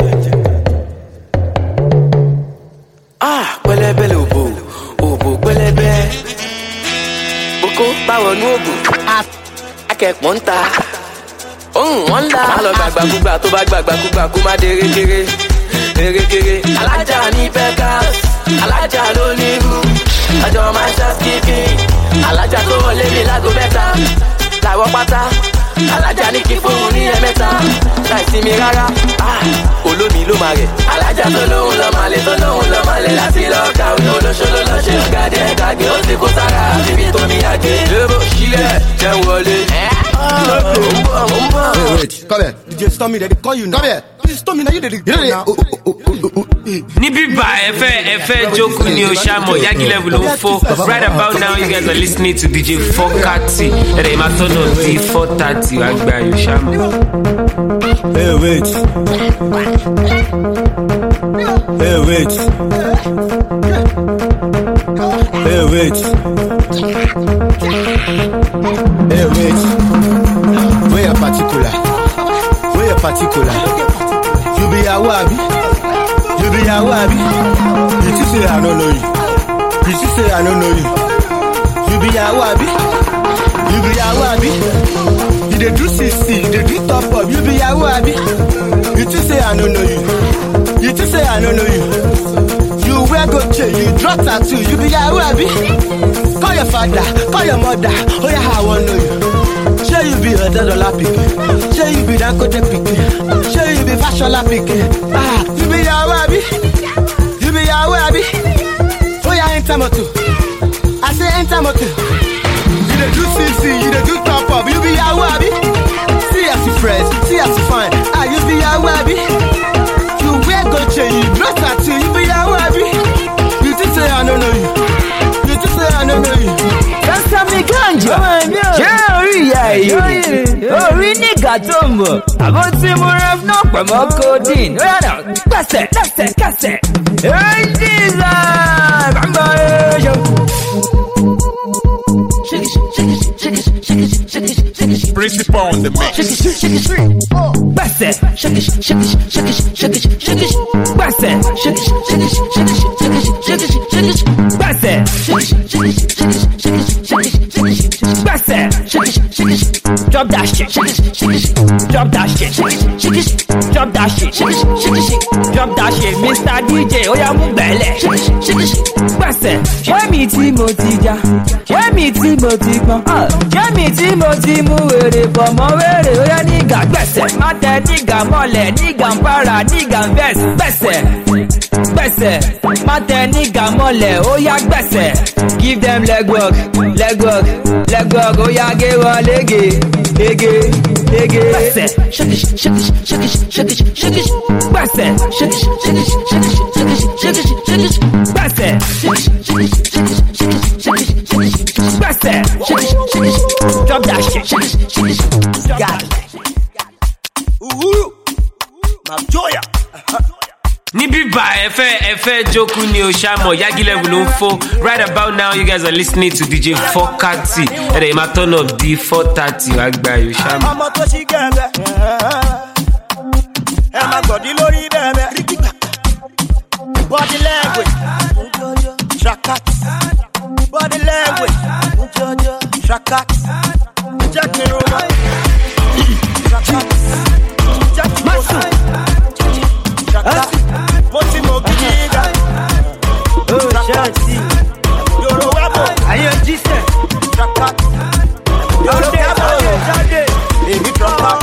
Pẹlẹbẹ lòbò. Pẹlẹbẹ boko báwo nú ògùn akẹ́pọ̀ ń ta wọ́n ń la. má lọ gbàgbàkúgbà tó bá gbàgbàkúgbà kó má dé erékeré. alájà ní Vegas alájà ló ní irú ọjọ́ máa ń ṣàkíkí alájà tó wọlé mi lágo mẹ́ta làwọ̀ pátá alájà ní kí fóun ní ẹ̀mẹ́ta láìsí mi rárá olómi ló máa rẹ̀. alájà tó lóhùn lọ́ máa lè tó lóhùn lọ́ máa lè láti lọ́ọ́ kàwé olóṣòló lọ́ ṣe ọ̀gádẹ́ ẹ̀gbàgbé ó sì kó sára bíbí tó mi àgbé. lébò sílẹ̀ jẹ́ wọlé. Wait, come here. DJ Stormy, they call you now. Come here. DJ Stormy, now you did it. Níbí bá ẹ fẹ́ jókòó ni o ṣàmọ̀ Yagi level ló ń fún. Right about now you guys are listening to DJ Fokati. Ẹ̀rẹ̀ ìmá turn up di 4:30 àgbà yìí ṣàmọ̀. Hey, wait. Hey, wait. Hey, wait. Hey, wait. Where particular? You be a wabi? You just say I don't know you. You be a wabi? You dey do 60, you dey do top up. You be a wabi? You just say I don't know you. You wear good chain, you drop tattoo. You be a wabi? Call your father, call your mother. Oh yeah, I wanna know you. Sure you be $100 pikin. Sure you be Dangote pikin. Sure you be Fashola pikin. You be Yawabi. Oh yeah, enter moto. I say enter moto. You dey do CC, you dey do top up. You be Yawabi. See as you fresh, see as you fine. You be Yawabi. You wear gold chain, you dress tattoo. You be Yawabi. You just say I don't know you. Sasa mi ganja, jẹ́ orí ìyá yìí, orí nígà tó ń bọ̀, àbó tí mo rẹ̀ náà pẹ̀mọ́ codeine, ó yàrá kẹsẹ̀, èyí ti sà, bàbá ẹ̀yọ. Principal on the mix. Gbẹ̀sẹ̀, gbẹ̀sẹ̀, gbẹ̀sẹ̀. drop that shit, drop that shit, drop that shit, drop that shit, Mr. DJ, oya mú gbẹ̀lẹ̀, gbẹ̀sẹ̀. Ṣé mi tí mo ti já? Ṣé mi tí mo ti pọn? Ṣé mi tí mo ti mú wèrè bọ̀ mọ́ wèrè? Oya nígà gbẹ̀sẹ̀, má tẹ nígà mọ́lẹ̀, nígà ń para, nígà ń bẹ̀sẹ̀, gbẹ̀sẹ̀. Gbẹ̀sẹ̀, má tẹ nígà mọ́lẹ̀, oya gbẹ̀sẹ̀. Give them leg work, leg work, leg work, oya gé wọn lége, lége, lége. Gbẹ̀sẹ̀, ṣékìṣ, ṣékìṣ, ṣékìṣ, ṣékìṣ, ṣékìṣ. Gbẹ̀sẹ̀, ṣékìṣ, ṣékìṣ, ṣékìṣ, ṣékìṣ, ṣékìṣ, ṣékìṣ. Gbẹ̀sẹ̀, ṣékìṣ, ṣékìṣ, ṣékìṣ, ṣékìṣ, ṣékìṣ, ṣékìṣ. Gbẹ̀sẹ̀, ṣékìṣ, ṣékìṣ. Drop that shit, ṣékìṣ, ṣékìṣ. Got it. Uhuru, Mavjoya. Níbí bá ẹ fẹ́ jókòó ni o ṣàmọ̀ Yagi level ló ń fọ́. Right about now you guys are listening to DJ Fokati. Ẹ̀rẹ̀ máa turn up di 4:30 wá gba yóò ṣàmọ̀. Ọmọ tó ṣí gẹ̀ẹ́bẹ̀, ẹ máa gbọ̀dí lórí bẹ̀ẹ̀bẹ̀. Body language, shakat. Body language, shakat. Check me over. Shakat. Check me over. Shakat. Moti mo giga. Oh, Shanti. Yoro wabo. Ayo jise. Shakat. Yoro wabo. Baby drop out.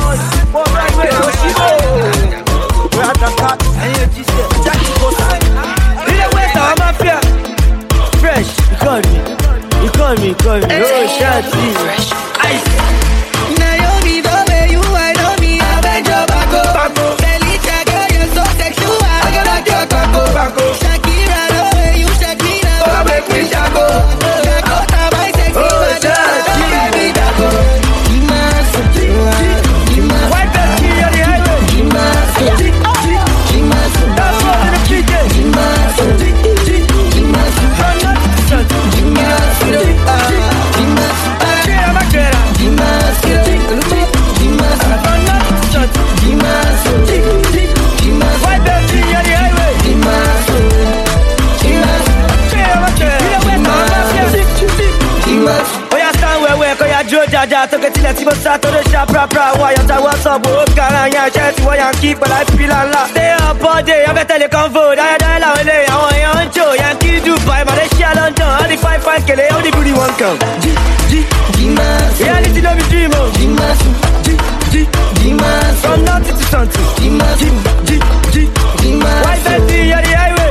We are shakat. Ayo jise. Jack Kosa. Ile weta wa mafia. Fresh. You call me. Oh, Shanti. Ice. Naomi, baby, you I know me. I beg your back. Felicia, girl, you're so sexual. I gotta get back. Shakira, the way you shake me now. Oh, make me shago. Dakota, my sexy man. Baby, dago. White belt key on the highway. That's what in the street is. White belt key on the highway. Oya stand where kọ́ ya jó jaja tó kẹ́tìlẹ̀ tí mo sá tó lè ṣá prapra wọ́n àyọ̀tá wọ́n sọ̀ bò ó kára yẹn ṣẹ́ tí wọ́n yà ń kí pẹ̀lú àìpìlà ńlá. Stay up all day, abẹ́tẹ̀lẹ̀ convo, dáadáa làwọn ilé àwọn èèyàn ń jò yẹn kí Dubai, Malaysia, London, all the fine kele, all the booty wan come. Reality no be dream o. From nothing to something. White belt on the highway.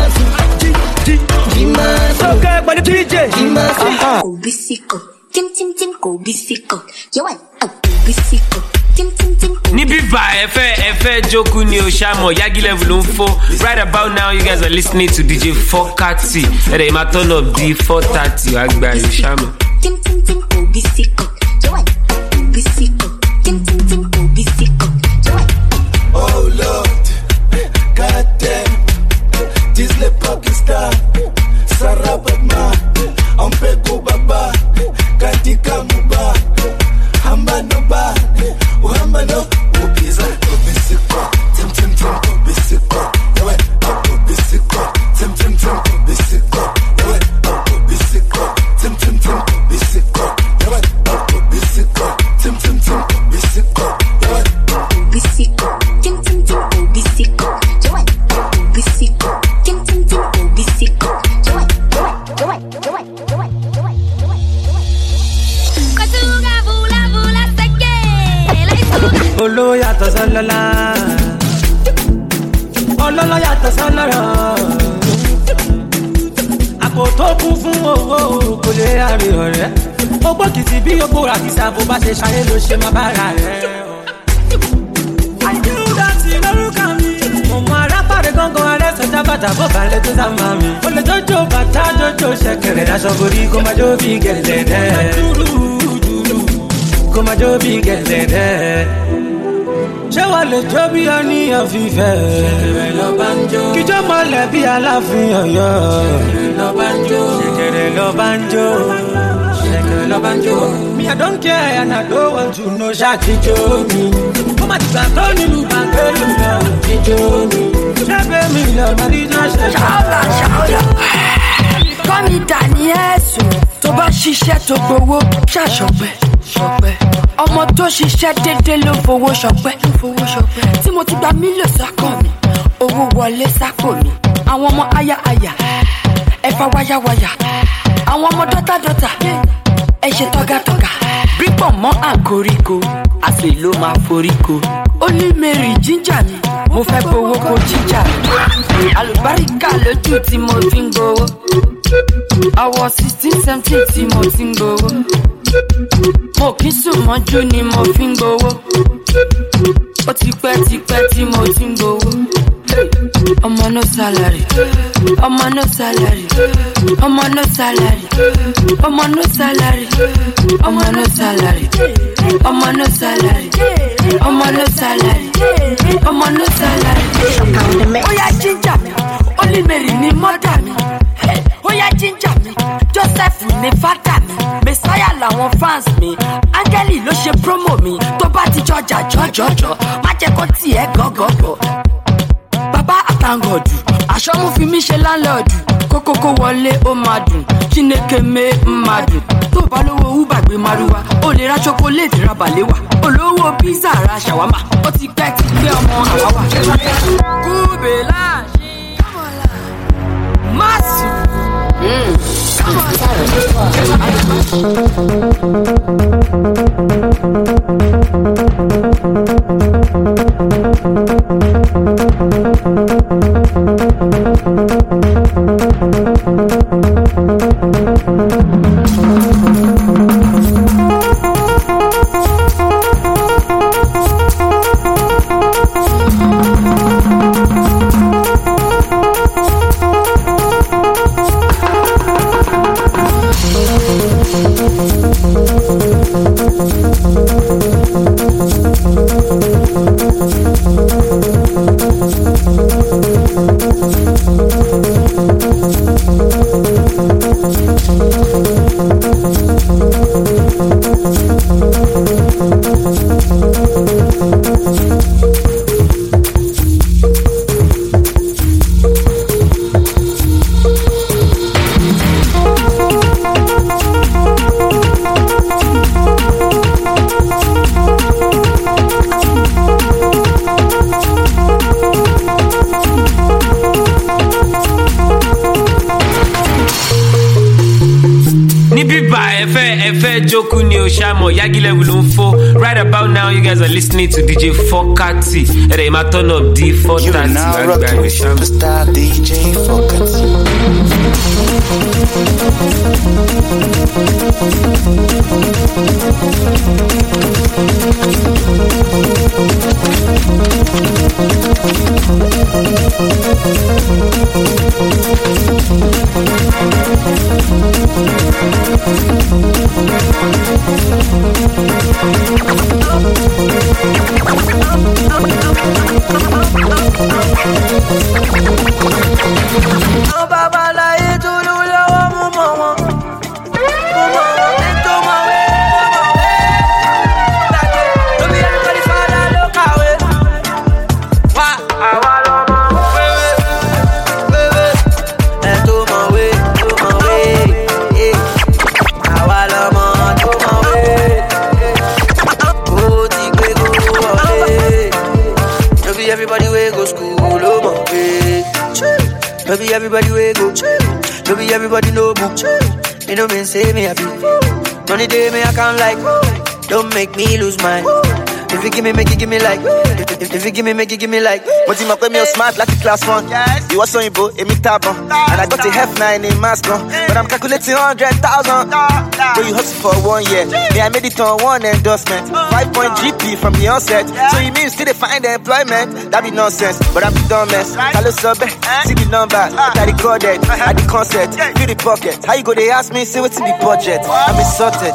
So good, but the DJ. Bisiko, tim tim tim go bisiko. You want a bisiko, tim tim tim. Níbí bá ẹ fẹ́ jókòó ni o ṣàmọ̀ Yagi level ló ń fọ́. Right about now you guys are listening to DJ Fokati. Ẹ̀rẹ̀ máa turn up di 4:30 wá gba yóò ṣàmọ̀. Tim tim tim go bisiko. You want a bisiko, tim tim tim go bisiko. You want. Oh Lord, God damn, this le Pakistan, Sarabama, Ampeko Baba, Katika Muba, Hambanoba, Uhambano, Ubiza, Ubisiko, Tim Tim Tim, Ubisiko, Ubisiko, Tim Tim Tim, Ubisiko, Ubisiko, Tim Tim Tim, Ubisiko, Ubisiko, Tim Tim Tim, Ubisiko, Bisiko, tim tim tim go bisiko. You want a bisiko, tim tim tim go bisiko. You want. Katuga bula seke. Olo yàtọ̀ sọ́lọ́lá. Ọlọ́lọ́ yàtọ̀ sọ́lọ́rọ̀. Àpò tó kún fún owó kò lè rárí ọ̀rẹ́. Ogbó kìtì bí ogbó rà kìsà bó bá ṣe ṣayé ló ṣe má bára rẹ̀. Àìdúró ti lórúkọ mi. Mo mọ arápàdé gángan arẹ́ sọjá bàtà bó balẹ̀ tó sá máa mi. Olè jọjọ bàtà jọjọ ṣẹ̀kẹ̀rẹ̀ daṣọ borí kó má jó bí gẹ̀lẹ́dẹ́. Kó má jó bí gẹ̀lẹ́dẹ́. Ṣé wàá lè jó bí ọníyàn fífẹ́? Ṣẹ̀kẹ̀rẹ̀ lọ bá ń jó. Kíjọ́ mọ́lẹ̀ bí Aláàfin Ọ̀yọ́. Ṣẹ̀kẹ̀rẹ̀ lọ bá ń jó. Ṣẹ̀kẹ̀rẹ̀ lọ bá ń jó. Ṣẹ̀kẹ̀rẹ̀ lọ bá ń jó. Me I don't care and I don't want to know ṣáàtì jó mi. Ó má ti gbà tó nílùú bàngẹ́lù lọ jíjó mi. Ṣẹ́fẹ̀ mi lọ màrí jọ ṣẹ̀ṣẹ̀. Ṣáọ́lá. Kọ́ni Dàní ẹ̀sùn tó bá ṣiṣẹ́ tó gbowó ṣàṣọpẹ́. ṣọpẹ́. Ọmọ tó ṣiṣẹ́ dédé ló fowó ṣọpẹ́. Tí mo ti gba mílíọ̀nù sákọ̀ mi, owó wọlé sápò mi. Àwọn ọmọ aya ẹ̀fà wáyáwáyá. Àwọn ọmọ dọ́tà ẹ ṣe tọ́gàtọ́gà. Bípọ̀ mọ́ àǹkoríko, àṣẹ ló máa foríko. Ó ní Mary jíjà mi, mo fẹ́ gbowó kó jíjà mi. Àlùbáríkà lójú tí mo fi ń gbowó. Àwọ̀ 16-17 tí mo ti ń gbowó. Mo kì í sùn mọ́jú ni mo fi ń gbowó. Ó ti pẹ́ tí mo ti ń gbowó. Ọmọ no salary, ọmọ no salary, ọmọ no salary, ọmọ no salary, ọmọ no salary, ọmọ no salary, ọmọ no salary, ọmọ no salary. Ó yá jíjà mi, Olímèrì ni mọ́dà mi. Ó yá jíjà mi, Joseph ni fádà mi. Messiah làwọn fans mi, Áńgẹ́lì ló ṣe promo mi. Tó bá ti jọjà jọjọjọ, má jẹ́ kó tiẹ̀ gọ́gọ́gọ́. Bàbá àtàngọ̀dù, aṣọ mú fi mí ṣe láńlọ́ọ̀dù. Kókókó wọlé ó máa dùn, Chineke mé máa dùn. Tó bá lówó Uber gbé Márúwá, ó lè ra chocolate ra bàléwà. Olówó pizza ra ṣàwámà, ó ti pẹ́ ti gbé ọmọ àwáwà. Kúbélà Másù. Right about now, you guys are listening to DJ Fokati. Hey, my turn up D430. You are now rocking with superstar DJ everybody we go. No be everybody no book. You know me say me happy. Money day me I can't like. Don't make me lose mine. If you give me, make you give me like. If you give me, make you give me like. But you make me smart like a class one. Yes. You was so imbo, me tab on. And I got a F9 in mask on. But I'm calculating 100,000. But you hustle for 1 year. Me I made it on 1 endorsement. 5-point GP from the onset. So you mean you still find employment? That be nonsense. But I'm the dumbest. Hello sub, see the number. I recorded at the concert. Feel the pocket. How you go? They ask me, say what's in the budget. I'm insulted.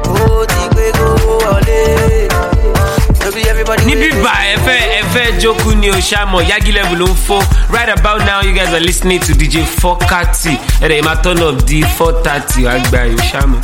Nibi ba ẹfẹ joku ni Oshamo, Yagi level unfo. Right about now, you guys are listening to DJ Fokati. And they might turn up D430. Agba Oshamo.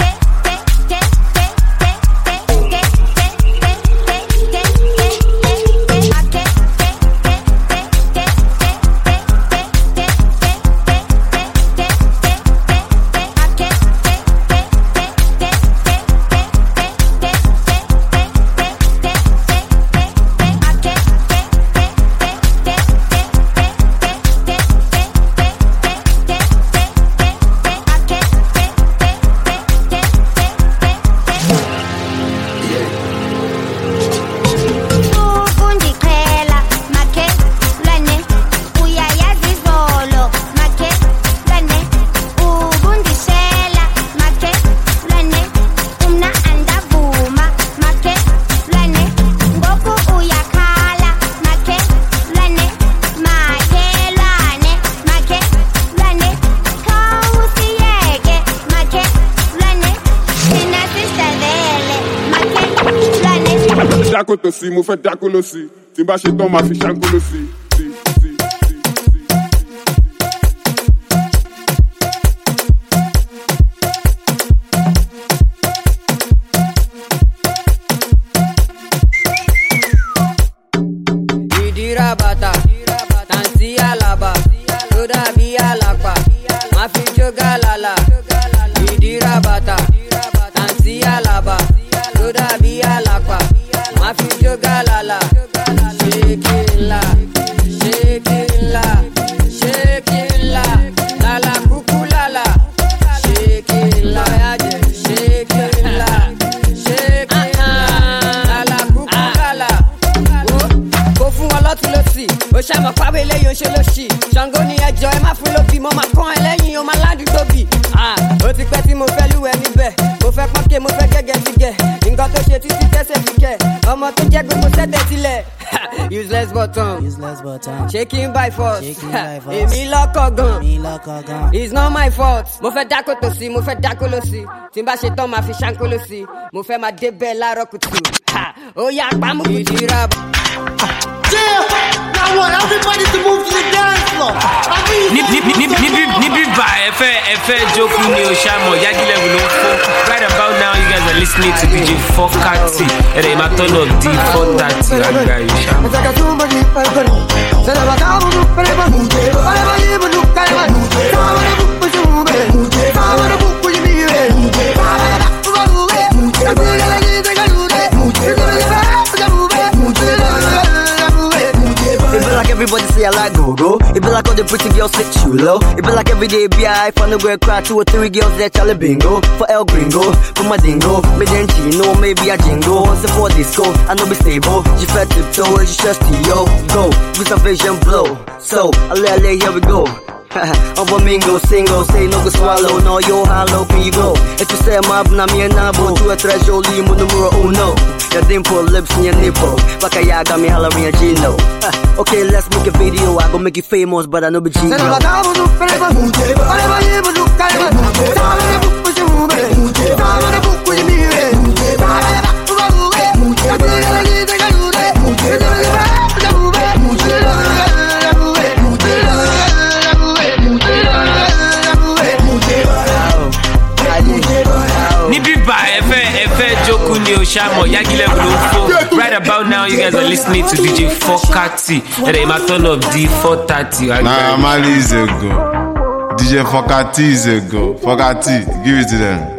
Si mo fẹ́ dákóló sí tí n bá ṣe tán máa fi ṣàǹkóló sí. Ìdíra bàtà tàǹtí àlàbà tó dàbí àlàpà máa fi jó gàlàlà. Ìdíra bàtà tàǹtí àlàbà tó dàbí àlàpà. Ma fi joga la la, shake it la, shake it la, shake it la, la la kuku la la, shake it la, shake it la, shake it la, la la kuku la la. Go fún wọn lọ́tún lọ́sì, ó ṣàmọ̀ pàwé lẹ́yìn oṣù lọ́sì. Ṣàngó ni ẹjọ́ ẹ má fún lóbì, mo máa kán ẹ lẹ́yìn o máa ládùúgbò bì. Ó ti pẹ́ tí mo fẹ́ lúwẹ̀ níbẹ̀, mo fẹ́ pọ́nkẹ́ mo fẹ́ gẹ́gẹ́ ti gẹ̀. Nǹkan tó ṣe títí tẹ́sẹ̀ fi kẹ̀, ọmọ tó jẹ́ gbogbo sẹ́tẹ̀ sílẹ̀. Useless button, shaking by force. Èmi lọ́kọ̀ gan, it's not my fault. Mo fẹ́ dákòtò sí, mo fẹ́ dákòlò sí. Tí n bá ṣe tán máa fi ṣàǹkóló sí. Mo fẹ́ máa débẹ̀ láàárọ̀ kùtù. Ó yá pàmò ìdíra. I want everybody to move to the dance floor. Nibi ba Efe Joku ni Oshamo, Yagi level unfo. Right about now, you guys are listening to DJ Fokati. And they might turn up D430. Agba Oshamo. Everybody say I like go-go. It be like all the pretty girls sit chulo. It be like every day B.I. Find a girl cry, 2 or 3 girls there Charlie bingo. For El Gringo, for my dingo. Me then chino, maybe a jingo. Once for disco, I know be stable. She fed tiptoe, she just yo. Go, with some vision blow. So, alley, here we go. I'm a mingo, single, say no go swallow. No, yo, how low can you go? If you say I'm up, na me and nabo. To a treasure, limo numero uno. Your dimple lips and your nipple. Bakaya got me hollering a Gino. Okay, let's make a video. I gon' make you famous, but I know be Gino. Joku ni Oshamo, Yagi level unfo. Right about now, you guys are listening to DJ Fokati. And they might turn up D430. Nah, Mali is a go. DJ Fokati is a go. Fokati, give it to them.